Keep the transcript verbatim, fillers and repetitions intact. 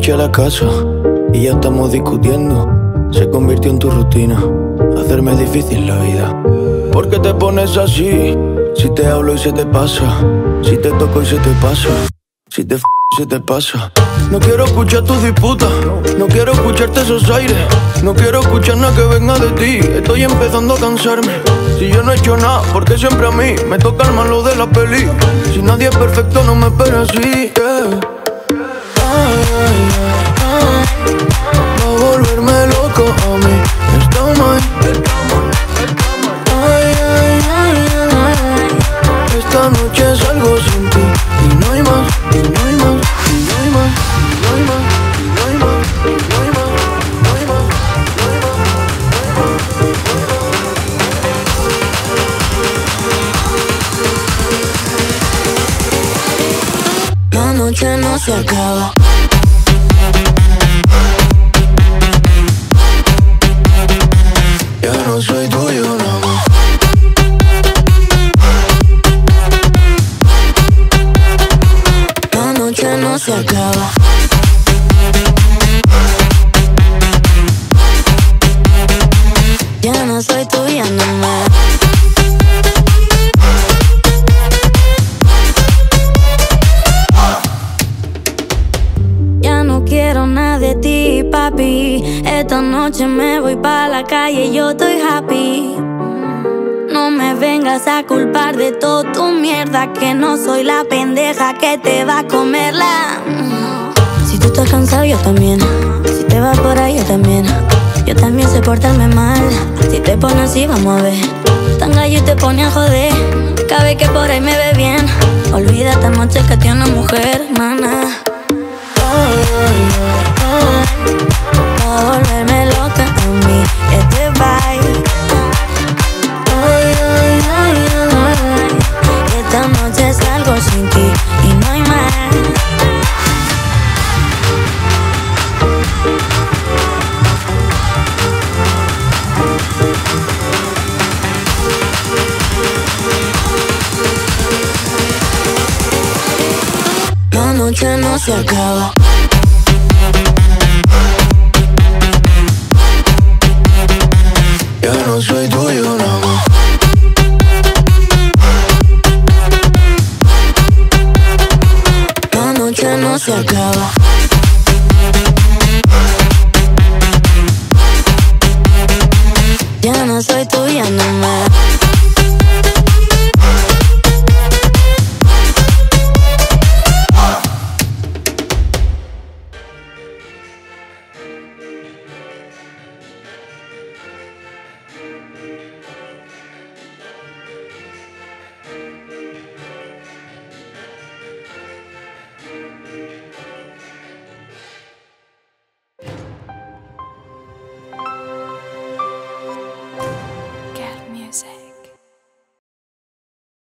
noche a la casa y ya estamos discutiendo. Se convirtió en tu rutina, hacerme difícil la vida. ¿Por qué te pones así? Si te hablo y se te pasa, si te toco y se te pasa, si te f se te pasa. No quiero escuchar tus disputas, no quiero escucharte esos aires, no quiero escuchar nada que venga de ti. Estoy empezando a cansarme. Si yo no he hecho nada, ¿por qué siempre a mí me toca el malo de la peli? Si nadie es perfecto, no me esperes así, yeah. Ay, ay, ay, ay. Va a volverme loco a mí, está mal. Ay, ay, ay, ay. Esta noche salgo sin ti y no hay más, y no hay más, y no hay más, y no hay más, y no hay más, y no hay más, no hay más, no hay más, no hay más. La noche no se acaba. Ya no soy tuyo, no más. La noche no se acaba. Ya no soy tuya, no más. Ya no quiero nada de ti, papi. Esta noche me voy pa' la calle y yo estoy happy. No me vengas a culpar de todo tu mierda, que no soy la pendeja que te va a comerla. Si tú estás cansado, yo también. Si te vas por ahí, yo también. Yo también sé portarme mal. Si te pones así, vamos a ver. Tan gallo y te pone a joder. Cabe que por ahí me ve bien. Olvida esta noche que tiene una mujer, mana. Ay, ay, ay, ay. Va a volverme loca a mí, este vibe. Ay, ay, ay, ay. Esta noche salgo sin ti y no hay más. La noche no se acaba. Ya no soy tuyo, no más. La noche no se acaba. Ya no soy